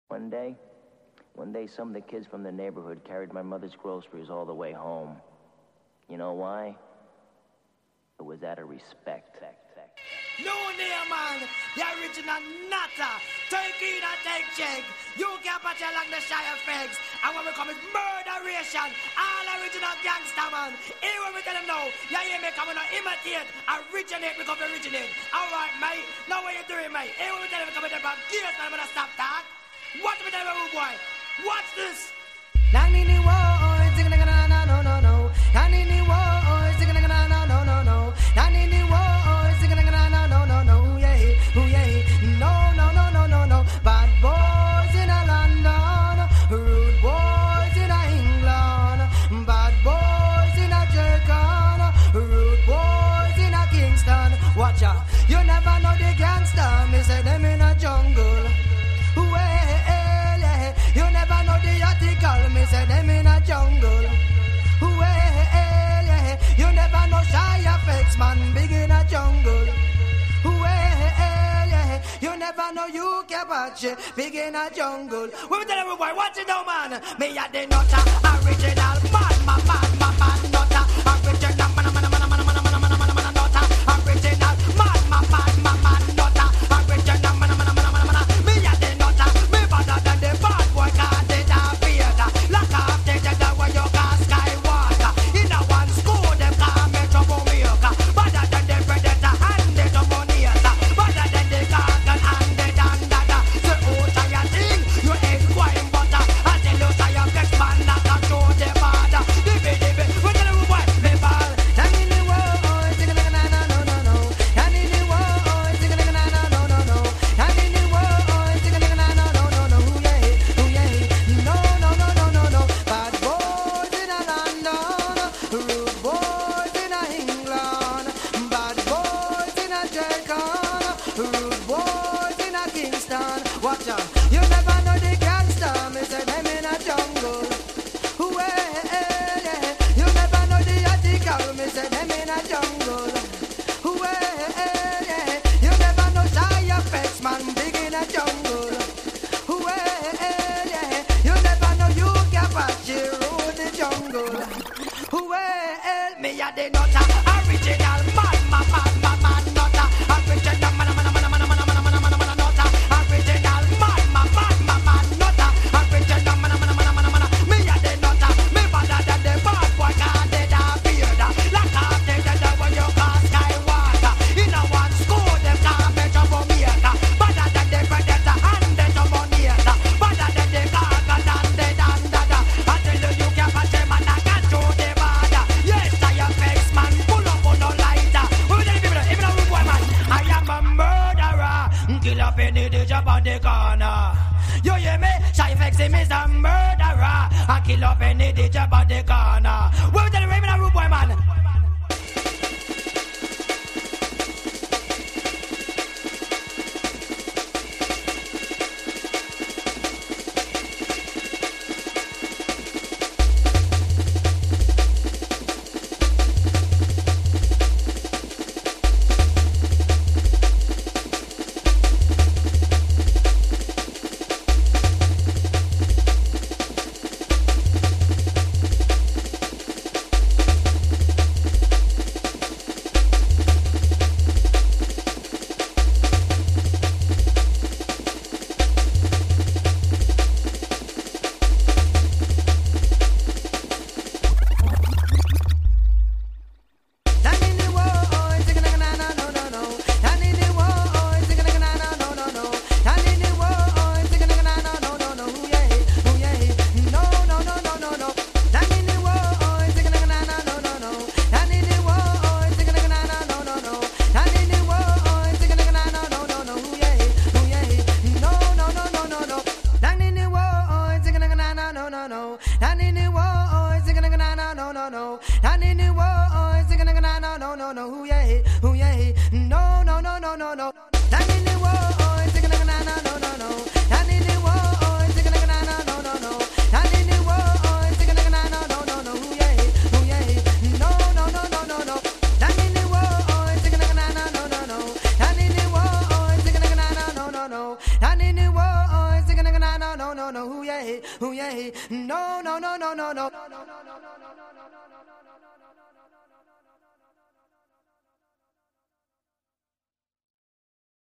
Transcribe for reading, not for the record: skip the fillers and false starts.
One day, some of the kids from the neighborhood carried my mother's groceries all the way home. You know why? It was out of respect. No name, man. The original Natta. Take it and take check. You can't patch along the shy effects. And when we come with murderation, all original gangster, man. Here when we tell them no, yeah, you may come and imitate. Originate, we come to originate. Alright, mate. Now what you doing, mate? Here when we tell them we come with the back gears, man, I'm gonna stop that. Watch me tell them, rude boy. Watch this. Nanini wo, zing na na na no no no. Nanini wo, zing na na na no no no. Nanini wo, zing na na na no no no. Yeah, oh yeah. No no no no no no. Bad boys in a London, rude boys in a England, bad boys in a Jamaica, rude boys in a Kingston. Watch out, you never know the gangster. Me say them in a jungle. You never know the article, me say them in a jungle. Well, yeah. You never know shy effects, man, big in a jungle. Well, yeah. You never know you can watch it, big in a jungle. We tell everybody, watch it now, man. Me at the nutter, original man, nutter, original man, nutter, original man, nutter, original me at the nutter, me better than the bad boy, can't take a theater. Lock off the jagger when you got Skywalker. In a one school, them can't make trouble maker. Better than the predator and the dominator. Better than the gargan and the dandada. So who try a thing, you ain't quite butter. Until you try a flex man, not a show the border. Dibby, we tell you what, me ball. Nanini wo, zing na na na no no no. Nanini wo, zing na na na no no no. Nanini wo, zing na na na no no no. Yeah, oh yeah. No no no no no no. Bad boys in a London, rude boys in a England, bad boys in a Jamaica, rude boys in a Kingston. Watch out, you never know the gangster. Me say them in a jungle. Well, yeah. You never know the article. Me say them in a jungle. Well, yeah. You never know shy effects, man, big in a jungle. Well, yeah. You never know you can patch it through the jungle. Well, Me at the nutter, original man, nutter, original man, nutter, original man, nutter, original man. Me at the nutter, me better than the bad boy, can't take a theater. Lock off the jagger when you got Skywalker. In a one school, them can't make trouble maker. Better than the predator and the dominator. Better than the gargan and the dandada. Until you can't patch him and I can't show the border. Yes, I am face man, pull up on no lighter. We will tell the people, even a rude boy man, I am a murderer. Kill up any DJ on the corner. You hear me? Shy Flex him is a murderer. I kill up any DJ on the corner. We will tell the even a rude boy man. no, no, no, ooh yeah, no, no, no, no, no, no, no, no, no, no, no, no.